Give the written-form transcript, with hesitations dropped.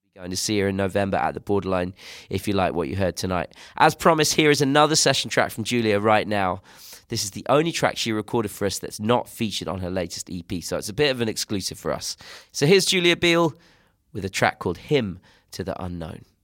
Going to see her in November at the Borderline if you like what you heard tonight. As promised, here is another session track from Julia right now. This is the only track she recorded for us that's not featured on her latest EP, so it's a bit of an exclusive for us. So here's Julia Beale with a track called Hymn to the Unknown.